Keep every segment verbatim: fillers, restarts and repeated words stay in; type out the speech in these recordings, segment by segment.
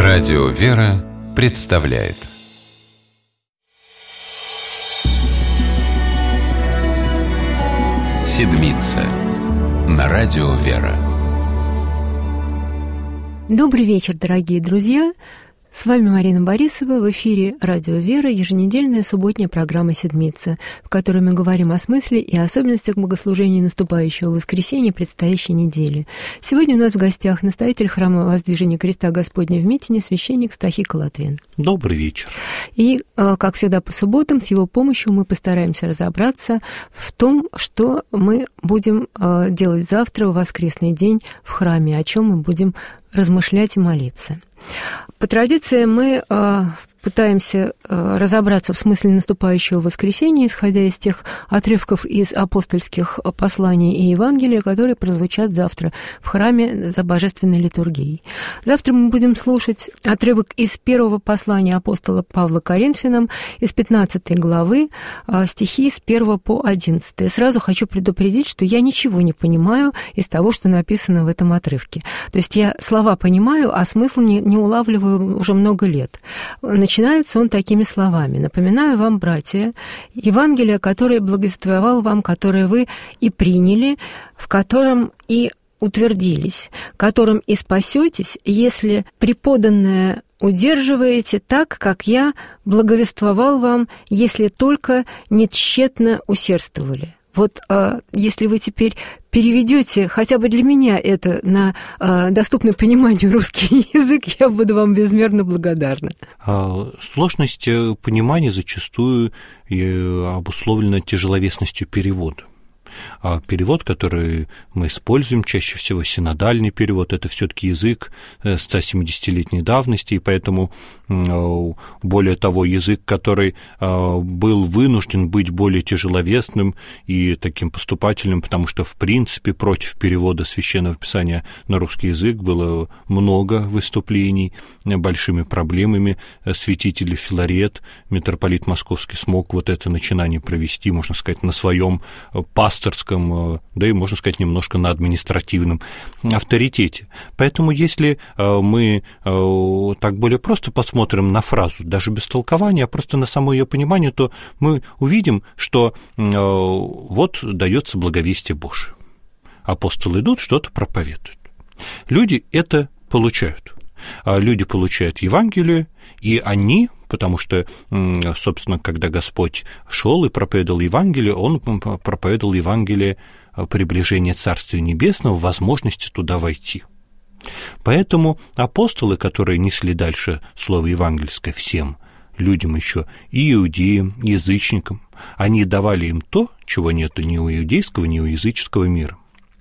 Радио «Вера» представляет Седмица на Радио «Вера». Добрый вечер, дорогие друзья! С вами Марина Борисова, в эфире «Радио Вера», еженедельная субботняя программа «Седмица», в которой мы говорим о смысле и особенностях богослужения наступающего воскресенья предстоящей недели. Сегодня у нас в гостях настоятель храма Воздвижения Креста Господня в Митине, священник Стахий Колотвин. Добрый вечер. И, как всегда по субботам, с его помощью мы постараемся разобраться в том, что мы будем делать завтра, в воскресный день, в храме, о чем мы будем размышлять и молиться. По традиции мы э, пытаемся э, разобраться в смысле наступающего воскресенья, исходя из тех отрывков из апостольских посланий и Евангелия, которые прозвучат завтра в храме за божественной литургией. Завтра мы будем слушать отрывок из первого послания апостола Павла Коринфянам, из пятнадцатой главы, э, стихи с первого по одиннадцатый. Сразу хочу предупредить, что я ничего не понимаю из того, что написано в этом отрывке. То есть я слова понимаю, а смысл не, не улавливаю уже много лет. Начинается он такими словами: «Напоминаю вам, братья, Евангелие, которое благовествовал вам, которое вы и приняли, в котором и утвердились, которым и спасетесь, если преподанное удерживаете так, как я благовествовал вам, если только не тщетно усердствовали». Вот э, если вы теперь переведете хотя бы для меня это на э, доступный пониманию русский язык, я буду вам безмерно благодарна. Сложность понимания зачастую обусловлена тяжеловесностью перевода. А перевод, который мы используем, чаще всего синодальный перевод, это все-таки язык ста семидесятилетней давности, и поэтому, более того, язык, который был вынужден быть более тяжеловесным и таким поступательным, потому что, в принципе, против перевода Священного Писания на русский язык было много выступлений, большими проблемами. Святитель Филарет, митрополит Московский, смог вот это начинание провести, можно сказать, на своем пасторском, да и, можно сказать, немножко на административном авторитете. Поэтому, если мы так более просто посмотрим на фразу, даже без толкования, а просто на само ее понимание, то мы увидим, что вот дается благовестие Божие. Апостолы идут, что-то проповедуют. Люди это получают. Люди получают Евангелие, и они, потому что, собственно, когда Господь шел и проповедовал Евангелие, Он проповедовал Евангелие приближения Царствия Небесного, возможности туда войти. Поэтому апостолы, которые несли дальше слово евангельское всем людям еще, и иудеям, и язычникам, они давали им то, чего нет ни у иудейского, ни у языческого мира.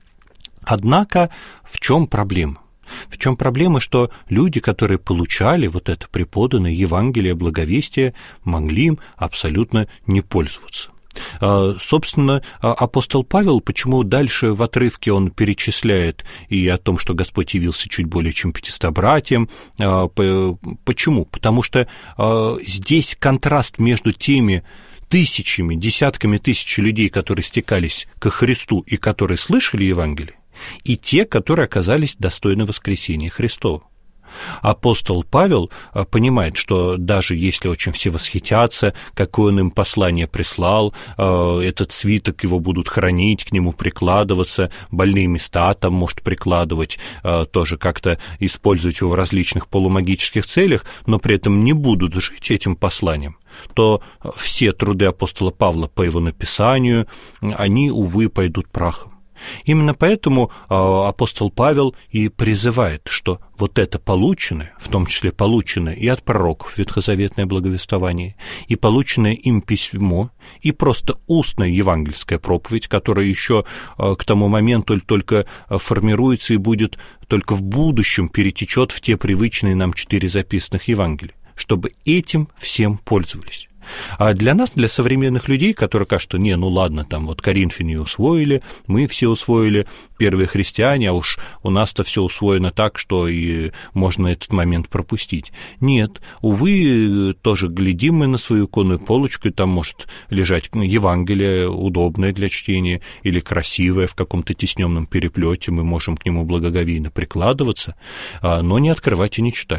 Однако в чем проблема? В чем проблема, что люди, которые получали вот это преподанное Евангелие, благовестие, могли им абсолютно не пользоваться. Собственно, апостол Павел, почему дальше в отрывке он перечисляет и о том, что Господь явился чуть более чем пятистам братьям, почему? Потому что здесь контраст между теми тысячами, десятками тысяч людей, которые стекались ко Христу и которые слышали Евангелие, и те, которые оказались достойны воскресения Христова. Апостол Павел понимает, что даже если очень все восхитятся, какое он им послание прислал, этот свиток его будут хранить, к нему прикладываться, больные места там может прикладывать, тоже как-то использовать его в различных полумагических целях, но при этом не будут жить этим посланием, то все труды апостола Павла по его написанию, они, увы, пойдут прахом. Именно поэтому апостол Павел и призывает, что вот это полученное, в том числе полученное и от пророков ветхозаветное благовествование, и полученное им письмо, и просто устная евангельская проповедь, которая еще к тому моменту только формируется и будет только в будущем перетечет в те привычные нам четыре записанных Евангелия, чтобы этим всем пользовались. А для нас, для современных людей, которые кажут, что не, ну ладно, там вот коринфяне усвоили, мы все усвоили, первые христиане, а уж у нас-то все усвоено так, что и можно этот момент пропустить. Нет, увы, тоже глядим мы на свою иконную полочку, и там может лежать Евангелие, удобное для чтения, или красивое в каком-то тисненном переплете, мы можем к нему благоговейно прикладываться, но не открывать и не читать.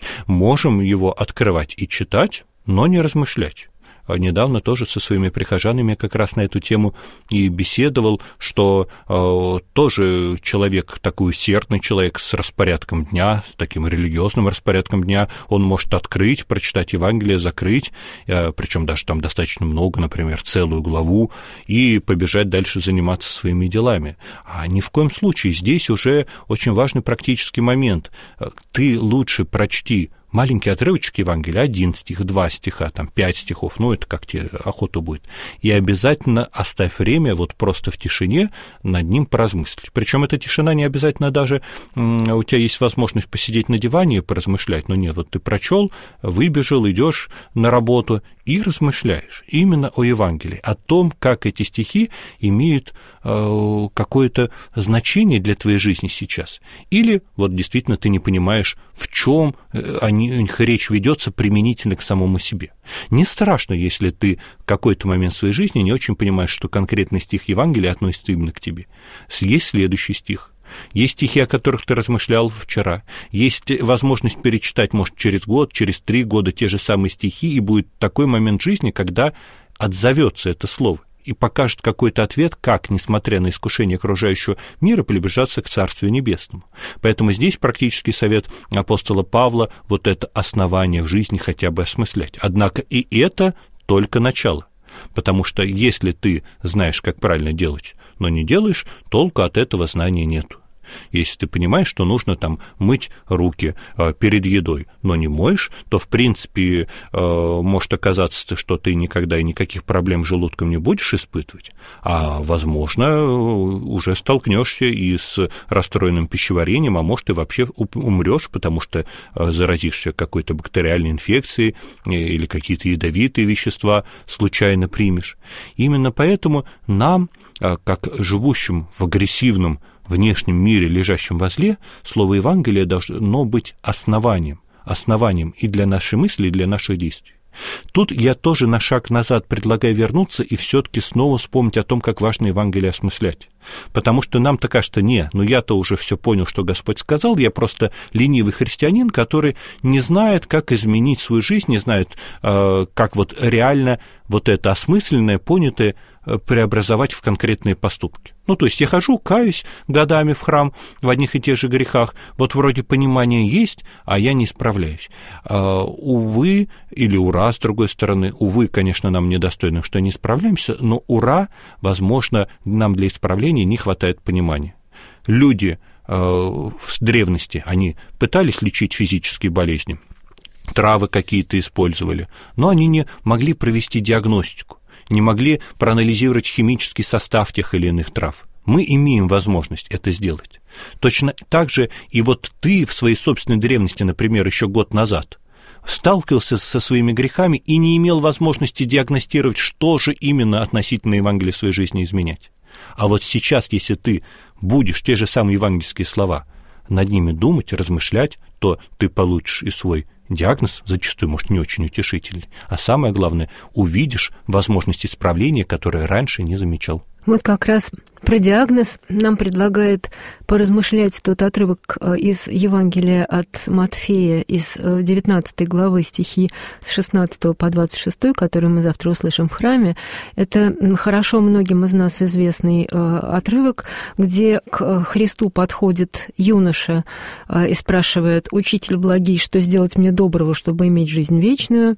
Можем его открывать и читать, но не размышлять. Недавно тоже со своими прихожанами как раз на эту тему и беседовал, что э, тоже человек, такой усердный человек с распорядком дня, с таким религиозным распорядком дня, он может открыть, прочитать Евангелие, закрыть, э, причем даже там достаточно много, например, целую главу, и побежать дальше заниматься своими делами. А ни в коем случае, здесь уже очень важный практический момент. Ты лучше прочти маленький отрывочек Евангелия, один стих, два стиха, там, пять стихов, ну, это как тебе охота будет. И обязательно оставь время вот просто в тишине над ним поразмыслить. Причем эта тишина не обязательно даже, у тебя есть возможность посидеть на диване и поразмышлять, но нет, вот ты прочел, выбежал, идешь на работу и размышляешь именно о Евангелии, о том, как эти стихи имеют э, какое-то значение для твоей жизни сейчас. Или вот действительно ты не понимаешь, в чем они, у них речь ведется применительно к самому себе. Не страшно, если ты в какой-то момент своей жизни не очень понимаешь, что конкретный стих Евангелия относится именно к тебе. Есть следующий стих. Есть стихи, о которых ты размышлял вчера. Есть возможность перечитать, может, через год, через три года те же самые стихи, и будет такой момент жизни, когда отзовется это слово и покажет какой-то ответ, как, несмотря на искушение окружающего мира, приближаться к Царствию Небесному. Поэтому здесь практический совет апостола Павла — вот это основание в жизни хотя бы осмыслять. Однако и это только начало. Потому что если ты знаешь, как правильно делать, но не делаешь, толку от этого знания нету. Если ты понимаешь, что нужно там мыть руки э, перед едой, но не моешь, то, в принципе, э, может оказаться, что ты никогда и никаких проблем с желудком не будешь испытывать, а, возможно, уже столкнешься и с расстроенным пищеварением, а может, и вообще умрешь, потому что э, заразишься какой-то бактериальной инфекцией или какие-то ядовитые вещества случайно примешь. Именно поэтому нам, э, как живущим в агрессивном внешнем мире, лежащем возле, слово Евангелия должно быть основанием, основанием и для нашей мысли, и для наших действий. Тут я тоже на шаг назад предлагаю вернуться и все-таки снова вспомнить о том, как важно Евангелие осмыслять. Потому что нам-то кажется, не, ну я-то уже все понял, что Господь сказал, я просто ленивый христианин, который не знает, как изменить свою жизнь, не знает, э, как вот реально вот это осмысленное, понятое преобразовать в конкретные поступки. Ну, то есть я хожу, каюсь годами в храм в одних и тех же грехах, вот вроде понимание есть, а я не справляюсь. А, увы, или ура, с другой стороны, увы, конечно, нам недостойно, что не справляемся, но ура, возможно, нам для исправления не хватает понимания. Люди э, в древности, они пытались лечить физические болезни, травы какие-то использовали, но они не могли провести диагностику, не могли проанализировать химический состав тех или иных трав. Мы имеем возможность это сделать. Точно так же и вот ты в своей собственной древности, например, еще год назад, сталкивался со своими грехами и не имел возможности диагностировать, что же именно относительно Евангелия в своей жизни изменять. А вот сейчас, если ты будешь те же самые евангельские слова над ними думать, размышлять, то ты получишь и свой диагноз, зачастую, может, не очень утешительный, а самое главное, увидишь возможность исправления, которые раньше не замечал. Вот как раз про диагноз нам предлагает поразмышлять тот отрывок из Евангелия от Матфея, из девятнадцатой главы, стихи с шестнадцатого по двадцать шестой, которые мы завтра услышим в храме. Это хорошо многим из нас известный отрывок, где к Христу подходит юноша и спрашивает: «Учитель благий, что сделать мне доброго, чтобы иметь жизнь вечную?»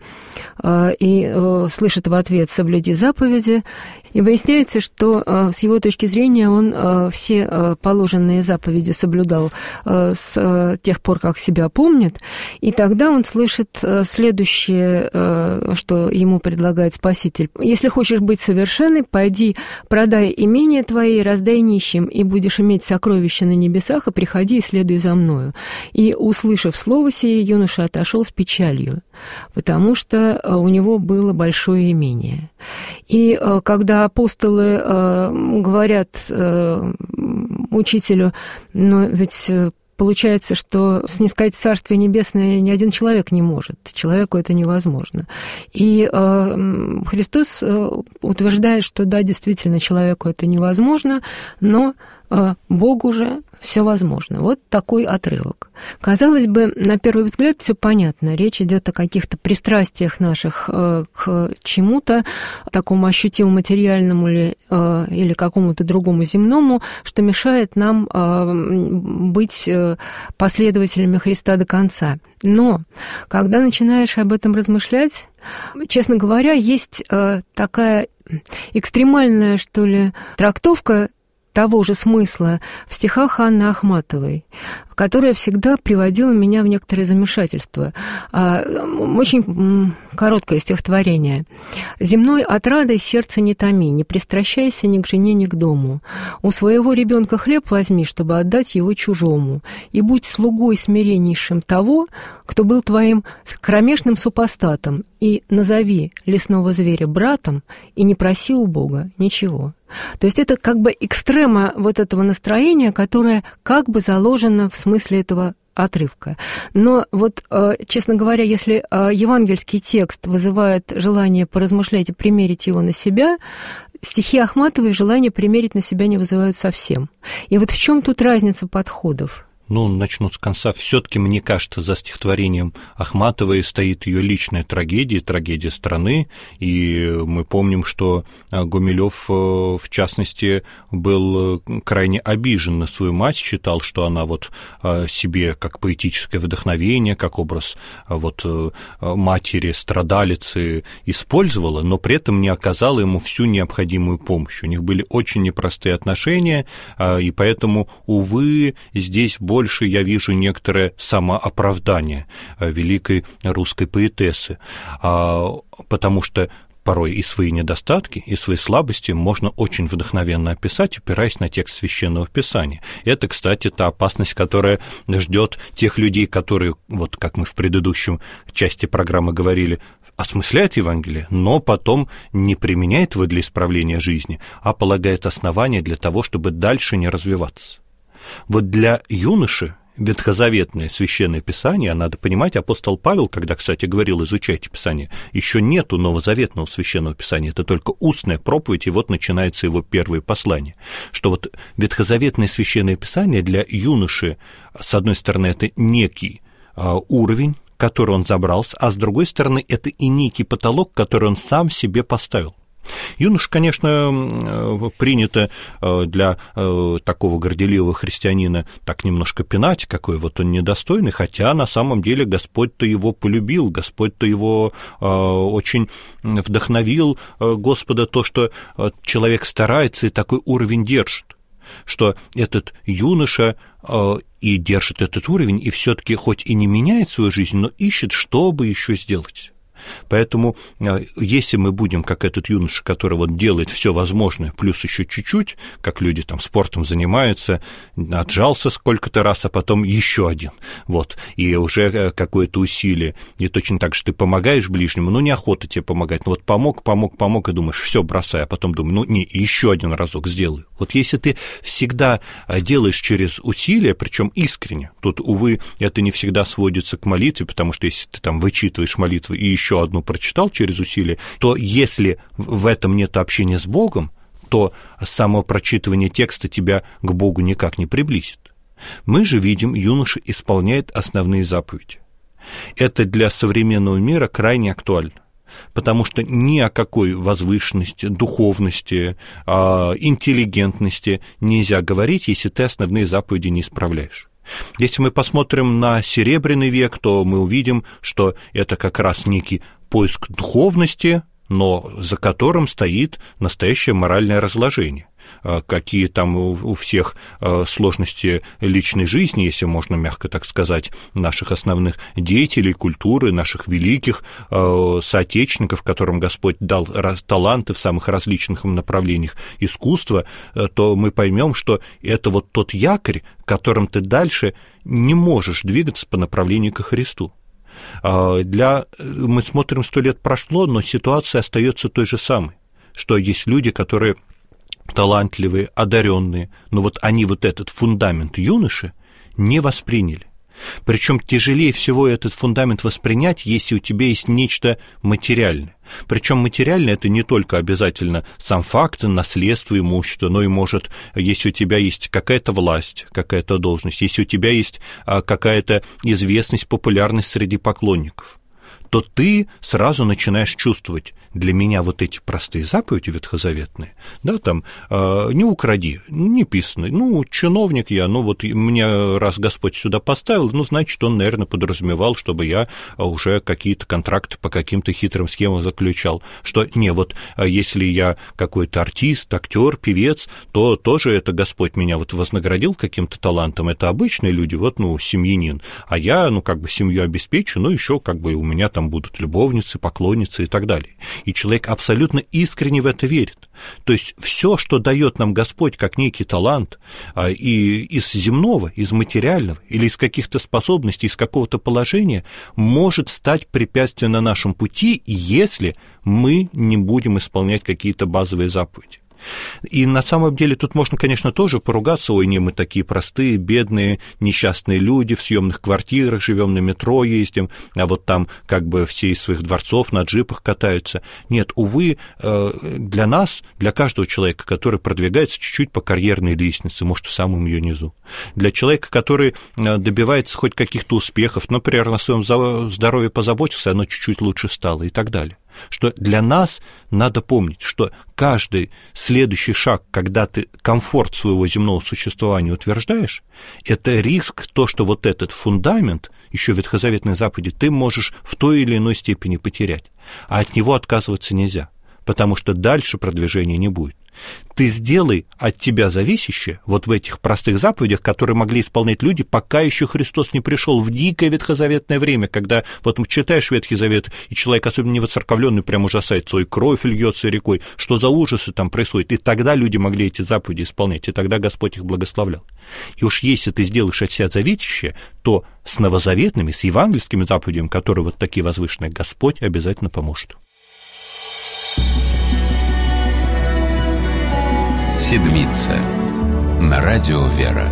И слышит в ответ: «Соблюди заповеди». И выясняется, что с его точки зрения он все положенные заповеди соблюдал с тех пор, как себя помнит, и тогда он слышит следующее, что ему предлагает Спаситель: «Если хочешь быть совершенной, пойди, продай имение твои, раздай нищим, и будешь иметь сокровища на небесах, и приходи и следуй за мною». И, услышав слово сие, юноша отошел с печалью, потому что у него было большое имение. И когда апостолы э, говорят э, учителю: «Но ведь получается, что снискать Царствие Небесное ни один человек не может, человеку это невозможно». И э, Христос утверждает, что да, действительно, человеку это невозможно, но Богу же все возможно. Вот такой отрывок. Казалось бы, на первый взгляд все понятно. Речь идет о каких-то пристрастиях наших к чему-то такому ощутимому материальному или, или какому-то другому земному, что мешает нам быть последователями Христа до конца. Но когда начинаешь об этом размышлять, честно говоря, есть такая экстремальная, что ли, трактовка того же смысла в стихах Анны Ахматовой, которая всегда приводила меня в некоторое замешательство. Очень короткое стихотворение. «Земной отрадой сердце не томи, не пристращайся ни к жене, ни к дому. У своего ребенка хлеб возьми, чтобы отдать его чужому, и будь слугой смиреннейшим того, кто был твоим кромешным супостатом, и назови лесного зверя братом, и не проси у Бога ничего». То есть это как бы экстрема вот этого настроения, которое как бы заложено в смысле этого отрывка. Но вот, честно говоря, если евангельский текст вызывает желание поразмышлять и примерить его на себя, стихи Ахматовой желание примерить на себя не вызывают совсем. И вот в чем тут разница подходов? Ну, начну с конца. Все-таки, мне кажется, за стихотворением Ахматовой стоит ее личная трагедия, трагедия страны, и мы помним, что Гумилев, в частности, был крайне обижен на свою мать, считал, что она вот себе как поэтическое вдохновение, как образ вот матери, страдалицы использовала, но при этом не оказала ему всю необходимую помощь. У них были очень непростые отношения, и поэтому, увы, здесь больше больше я вижу некоторое самооправдание великой русской поэтессы, потому что порой и свои недостатки, и свои слабости можно очень вдохновенно описать, опираясь на текст Священного Писания. Это, кстати, та опасность, которая ждет тех людей, которые, вот как мы в предыдущем части программы говорили, осмысляют Евангелие, но потом не применяют его для исправления жизни, а полагают основания для того, чтобы дальше не развиваться. Вот для юноши ветхозаветное Священное Писание, надо понимать, апостол Павел, когда, кстати, говорил, изучайте Писание, еще нету новозаветного Священного Писания, это только устная проповедь, и вот начинается его первое послание, что вот ветхозаветное Священное Писание для юноши, с одной стороны, это некий уровень, который он забрался, а с другой стороны, это и некий потолок, который он сам себе поставил. Юнош, конечно, принято для такого горделивого христианина так немножко пинать, какой вот он недостойный, хотя на самом деле Господь-то его полюбил, Господь-то его очень вдохновил, Господа, то, что человек старается и такой уровень держит, что этот юноша и держит этот уровень, и все-таки хоть и не меняет свою жизнь, но ищет, что бы еще сделать. Поэтому, если мы будем, как этот юноша, который вот делает все возможное, плюс еще чуть-чуть, как люди там спортом занимаются, отжался сколько-то раз, а потом еще один, вот, и уже какое-то усилие, и точно так же ты помогаешь ближнему, ну, неохота тебе помогать, ну, вот помог, помог, помог, и думаешь, все, бросай, а потом думаю, ну, не, еще один разок сделаю. Вот если ты всегда делаешь через усилие, причем искренне, тут, увы, это не всегда сводится к молитве, потому что если ты там вычитываешь молитву и еще одну прочитал через усилие, то если в этом нет общения с Богом, то само прочитывание текста тебя к Богу никак не приблизит. Мы же видим, юноша исполняет основные заповеди. Это для современного мира крайне актуально, потому что ни о какой возвышенности, духовности, интеллигентности нельзя говорить, если ты основные заповеди не исправляешь. Если мы посмотрим на Серебряный век, то мы увидим, что это как раз некий поиск духовности, но за которым стоит настоящее моральное разложение. Какие там у всех сложности личной жизни, если можно мягко так сказать, наших основных деятелей культуры, наших великих соотечественников, которым Господь дал таланты в самых различных направлениях искусства, то мы поймем, что это вот тот якорь, которым ты дальше не можешь двигаться по направлению ко Христу. Для... Мы смотрим, сто лет прошло, но ситуация остается той же самой, что есть люди, которые талантливые, одаренные, но вот они вот этот фундамент юноши не восприняли. Причем тяжелее всего этот фундамент воспринять, если у тебя есть нечто материальное. Причем материальное – это не только обязательно сам факт, наследство, имущество, но и может, если у тебя есть какая-то власть, какая-то должность, если у тебя есть какая-то известность, популярность среди поклонников, то ты сразу начинаешь чувствовать: для меня вот эти простые заповеди ветхозаветные, да, там, э, не укради, не писаны, ну, чиновник я, ну, вот меня раз Господь сюда поставил, ну, значит, он, наверное, подразумевал, чтобы я уже какие-то контракты по каким-то хитрым схемам заключал, что, не, вот если я какой-то артист, актер, певец, то тоже это Господь меня вот вознаградил каким-то талантом, это обычные люди, вот, ну, семьянин, а я, ну, как бы семью обеспечу, ну, еще как бы у меня там будут любовницы, поклонницы и так далее. И человек абсолютно искренне в это верит. То есть все, что дает нам Господь как некий талант, и из земного, из материального, или из каких-то способностей, из какого-то положения, может стать препятствием на нашем пути, если мы не будем исполнять какие-то базовые заповеди. И на самом деле тут можно, конечно, тоже поругаться: ой, не, мы такие простые, бедные, несчастные люди, в съемных квартирах живем, на метро ездим, а вот там как бы все из своих дворцов на джипах катаются. Нет, увы, для нас, для каждого человека, который продвигается чуть-чуть по карьерной лестнице, может, в самом ее низу, для человека, который добивается хоть каких-то успехов, например, на своем здоровье позаботился, оно чуть-чуть лучше стало и так далее, что для нас надо помнить, что каждый следующий шаг, когда ты комфорт своего земного существования утверждаешь, это риск, то, что вот этот фундамент, еще ветхозаветной заповеди, ты можешь в той или иной степени потерять, а от него отказываться нельзя, потому что дальше продвижения не будет. Ты сделай от тебя зависящее вот в этих простых заповедях, которые могли исполнять люди, пока еще Христос не пришел, в дикое ветхозаветное время, когда вот читаешь Ветхий Завет, и человек, особенно не воцерковленный, прям ужасается: ой, кровь льется рекой, что за ужасы там происходит. И тогда люди могли эти заповеди исполнять, и тогда Господь их благословлял. И уж если ты сделаешь от себя зависящее, то с новозаветными, с евангельскими заповедями, которые вот такие возвышенные, Господь обязательно поможет. Седмица на радио «Вера».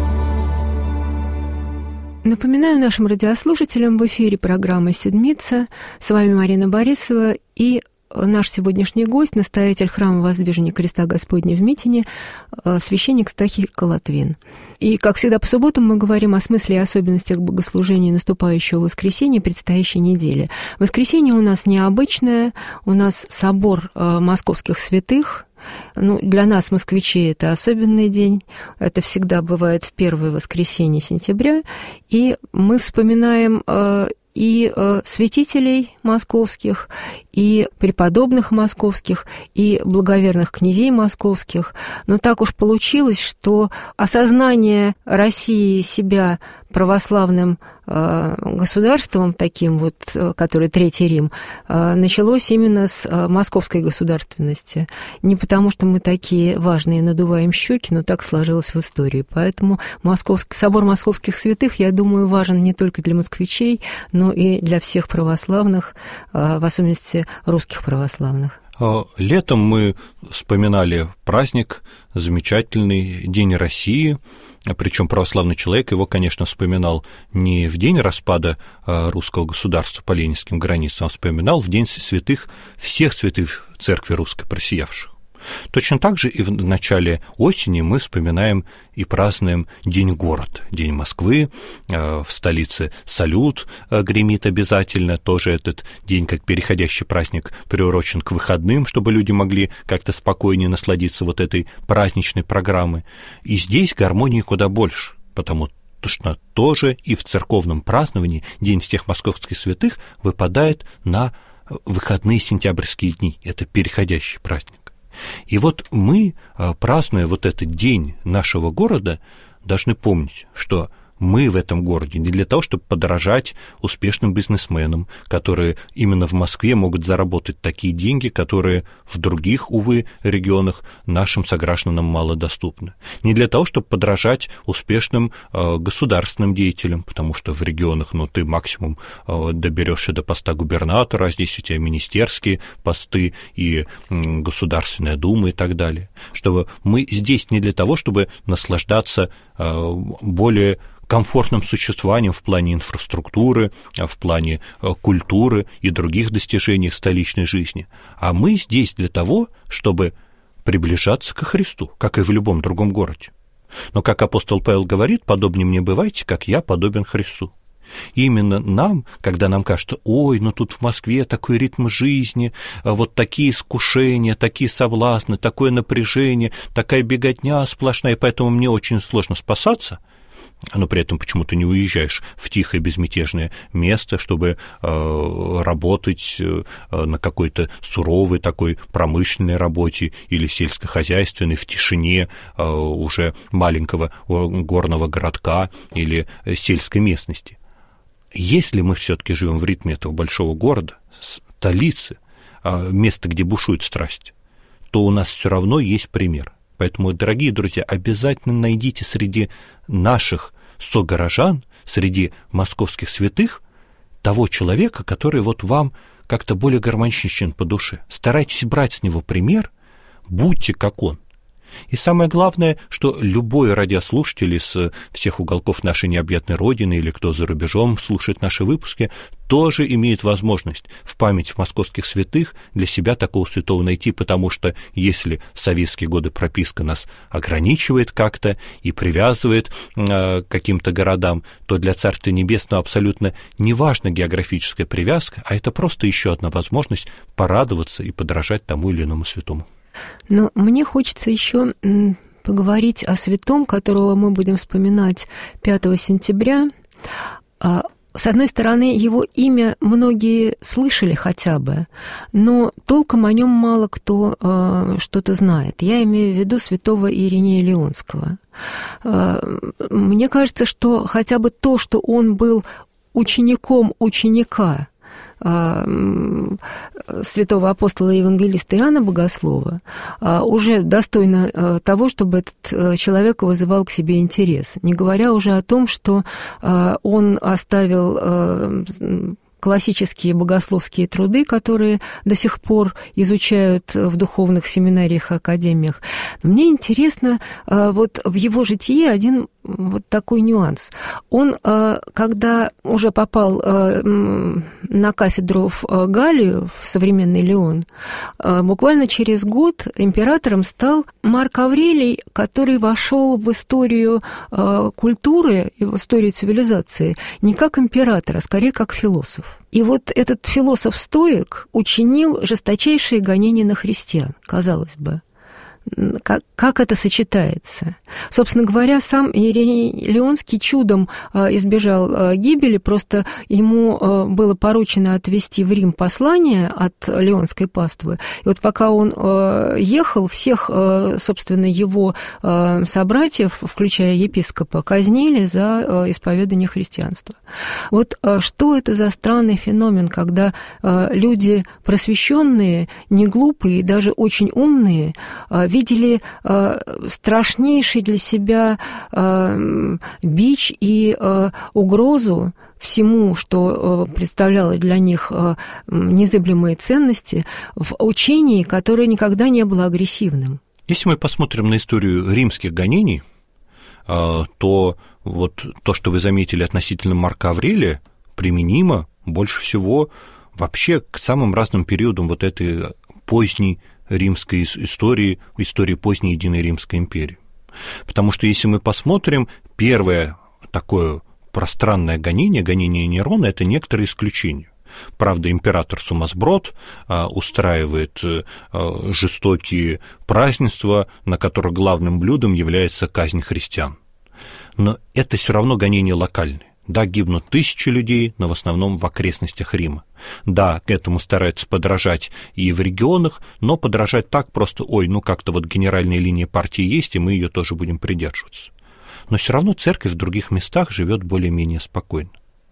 Напоминаю нашим радиослушателям, в эфире программа «Седмица». С вами Марина Борисова и наш сегодняшний гость, настоятель храма Воздвижения Креста Господня в Митине, священник Стахий Колотвин. И, как всегда, по субботам мы говорим о смысле и особенностях богослужения наступающего воскресенья, предстоящей недели. Воскресенье у нас необычное, у нас собор московских святых. Ну, для нас, москвичей, это особенный день. Это всегда бывает в первое воскресенье сентября. И мы вспоминаем э, и э, святителей московских, и преподобных московских, и благоверных князей московских. Но так уж получилось, что осознание России себя православным э, государством, таким вот, который Третий Рим, э, началось именно с э, московской государственности. Не потому, что мы такие важные, надуваем щеки, но так сложилось в истории. Поэтому Московский, собор московских святых, я думаю, важен не только для москвичей, но и для всех православных, э, в особенности русских православных. Летом мы вспоминали праздник, замечательный День России, причем православный человек его, конечно, вспоминал не в день распада русского государства по ленинским границам, а вспоминал в день святых, всех святых церкви русской просиявших. Точно так же и в начале осени мы вспоминаем и празднуем День города, День Москвы, в столице салют гремит обязательно, тоже этот день, как переходящий праздник, приурочен к выходным, чтобы люди могли как-то спокойнее насладиться вот этой праздничной программой. И здесь гармонии куда больше, потому что тоже и в церковном праздновании День всех московских святых выпадает на выходные сентябрьские дни, это переходящий праздник. И вот мы, празднуя вот этот день нашего города, должны помнить, что мы в этом городе не для того, чтобы подражать успешным бизнесменам, которые именно в Москве могут заработать такие деньги, которые в других, увы, регионах нашим согражданам мало доступны. Не для того, чтобы подражать успешным э, государственным деятелям, потому что в регионах, ну, ты максимум э, доберешься до поста губернатора, а здесь у тебя министерские посты и э, Государственная Дума и так далее. Чтобы мы здесь не для того, чтобы наслаждаться э, более комфортным существованием в плане инфраструктуры, в плане культуры и других достижений столичной жизни. А мы здесь для того, чтобы приближаться ко Христу, как и в любом другом городе. Но, как апостол Павел говорит, подобнее мне бывайте, как я подобен Христу. И именно нам, когда нам кажется, ой, ну тут в Москве такой ритм жизни, вот такие искушения, такие соблазны, такое напряжение, такая беготня сплошная, и поэтому мне очень сложно спасаться, но при этом почему-то не уезжаешь в тихое безмятежное место, чтобы э, работать э, на какой-то суровой такой промышленной работе или сельскохозяйственной, в тишине э, уже маленького горного городка или сельской местности. Если мы все-таки живем в ритме этого большого города, столицы, э, места, где бушует страсть, то у нас все равно есть пример. Поэтому, дорогие друзья, обязательно найдите среди наших согорожан, среди московских святых, того человека, который вот вам как-то более гармоничен по душе. Старайтесь брать с него пример, будьте как он. И самое главное, что любой радиослушатель из всех уголков нашей необъятной Родины или кто за рубежом слушает наши выпуски, тоже имеет возможность в память московских святых для себя такого святого найти, потому что если в советские годы прописка нас ограничивает как-то и привязывает э, к каким-то городам, то для Царства Небесного абсолютно не важна географическая привязка, а это просто еще одна возможность порадоваться и подражать тому или иному святому. Но мне хочется еще поговорить о святом, которого мы будем вспоминать пятого сентября. С одной стороны, его имя многие слышали хотя бы, но толком о нем мало кто э, что-то знает. Я имею в виду святого Иринея Лионского. Э, мне кажется, что хотя бы то, что он был учеником ученика святого апостола и евангелиста Иоанна Богослова, уже достойно того, чтобы этот человек вызывал к себе интерес, не говоря уже о том, что он оставил классические богословские труды, которые до сих пор изучают в духовных семинариях и академиях. Мне интересно вот в его житии один вот такой нюанс. Он, когда уже попал на кафедру в Галлию, в современный Лион, буквально через год императором стал Марк Аврелий, который вошел в историю культуры и в историю цивилизации не как император, а скорее как философ. И вот этот философ-стоик учинил жесточайшие гонения на христиан, казалось бы. Как, как это сочетается? Собственно говоря, сам Ириней Лионский чудом избежал гибели, просто ему было поручено отвезти в Рим послание от Лионской паствы. И вот пока он ехал, всех, собственно, его собратьев, включая епископа, казнили за исповедание христианства. Вот что это за странный феномен, когда люди просвещенные, не глупые и даже очень умные видели э, страшнейший для себя э, бич и э, угрозу всему, что э, представляло для них э, незыблемые ценности, в учении, которое никогда не было агрессивным. Если мы посмотрим на историю римских гонений, э, то вот то, что вы заметили относительно Марка Аврелия, применимо больше всего вообще к самым разным периодам вот этой поздней римской истории, истории поздней Единой Римской империи. Потому что если мы посмотрим, первое такое пространное гонение, гонение Нерона, это некоторые исключения. Правда, император-сумасброд а, устраивает а, жестокие празднества, на которых главным блюдом является казнь христиан. Но это все равно гонение локальное. Да, гибнут тысячи людей, но в основном в окрестностях Рима. Да, к этому стараются подражать и в регионах, но подражать так просто, ой, ну как-то вот генеральная линия партии есть, и мы ее тоже будем придерживаться. Но все равно церковь в других местах живет более-менее спокойно.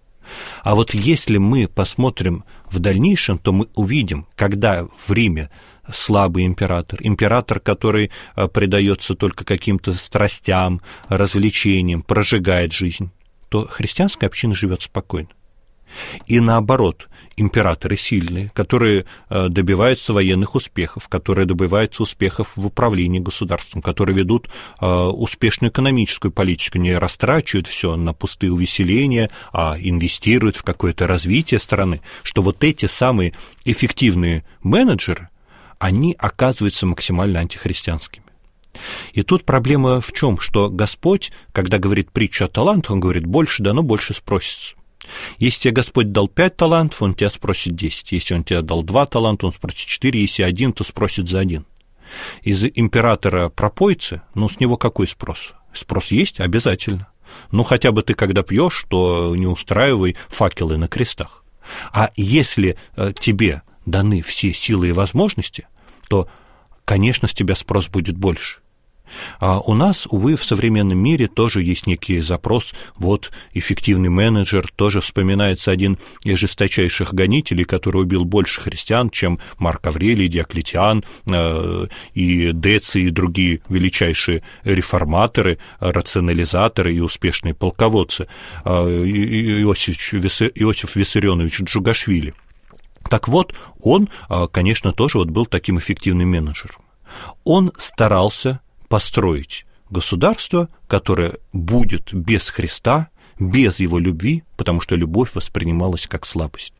А вот если мы посмотрим в дальнейшем, то мы увидим, когда в Риме слабый император, император, который предается только каким-то страстям, развлечениям, прожигает жизнь, то христианская община живет спокойно. И наоборот, императоры сильные, которые добиваются военных успехов, которые добиваются успехов в управлении государством, которые ведут успешную экономическую политику, не растрачивают все на пустые увеселения, а инвестируют в какое-то развитие страны, что вот эти самые эффективные менеджеры, они оказываются максимально антихристианскими. И тут проблема в чем? Что Господь, когда говорит притчу о талантах, Он говорит, больше дано, больше спросится. Если тебе Господь дал пять талантов, Он тебя спросит десять. Если Он тебе дал два таланта, Он спросит четыре. Если один, то спросит за один. Из императора-пропойцы, ну, с него какой спрос? Спрос есть? Обязательно. Ну, хотя бы ты, когда пьешь, то не устраивай факелы на крестах. А если тебе даны все силы и возможности, то, конечно, с тебя спрос будет больше. А у нас, увы, в современном мире тоже есть некий запрос. Вот эффективный менеджер, тоже вспоминается один из жесточайших гонителей, который убил больше христиан, чем Марк Аврелий, Диоклетиан э, и Деций, и другие величайшие реформаторы, рационализаторы и успешные полководцы, э, Иосиф, Иосиф Виссарионович Джугашвили. Так вот, он, конечно, тоже вот был таким эффективным менеджером. Он старался построить государство, которое будет без Христа, без Его любви, потому что любовь воспринималась как слабость.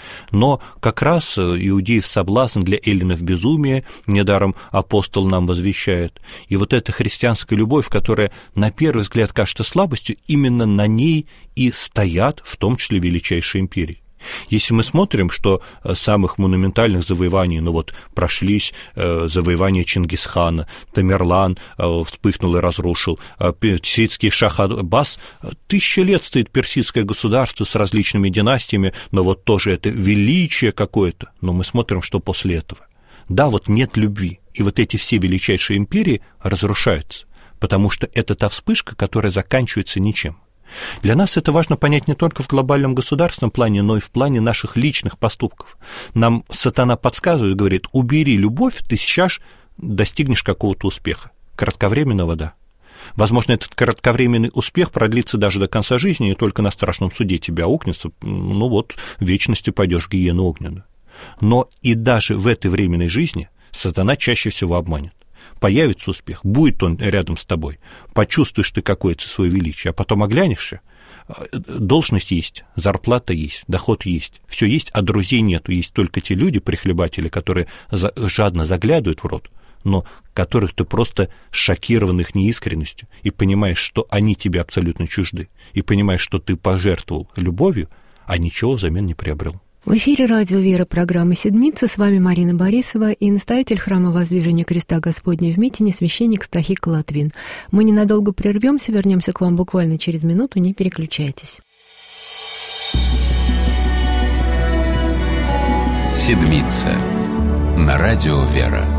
Но как раз иудеев соблазн, для эллинов безумие, недаром апостол нам возвещает. И вот эта христианская любовь, которая на первый взгляд кажется слабостью, именно на ней и стоят, в том числе, величайшие империи. Если мы смотрим, что самых монументальных завоеваний, ну вот прошлись э, завоевания Чингисхана, Тамерлан э, вспыхнул и разрушил, э, персидский шах Аббас, тысячи лет стоит персидское государство с различными династиями, но вот тоже это величие какое-то, но мы смотрим, что после этого. Да, вот нет любви, и вот эти все величайшие империи разрушаются, потому что это та вспышка, которая заканчивается ничем. Для нас это важно понять не только в глобальном государственном плане, но и в плане наших личных поступков. Нам сатана подсказывает, говорит, убери любовь, ты сейчас достигнешь какого-то успеха. Кратковременного, да. Возможно, этот кратковременный успех продлится даже до конца жизни, и только на страшном суде тебя аукнется, ну вот, в вечности пойдешь в гиену огненную. Но и даже в этой временной жизни сатана чаще всего обманет. Появится успех, будет он рядом с тобой, почувствуешь ты какое-то свое величие, а потом оглянешься, должность есть, зарплата есть, доход есть, все есть, а друзей нету, есть только те люди, прихлебатели, которые жадно заглядывают в рот, но которых ты просто шокирован их неискренностью, и понимаешь, что они тебе абсолютно чужды, и понимаешь, что ты пожертвовал любовью, а ничего взамен не приобрел. В эфире радио «Вера», программа «Седмица». С вами Марина Борисова и настоятель храма Воздвижения Креста Господня в Митине, священник Стахик Латвин. Мы ненадолго прервемся, вернемся к вам буквально через минуту, не переключайтесь. «Седмица» на радио «Вера».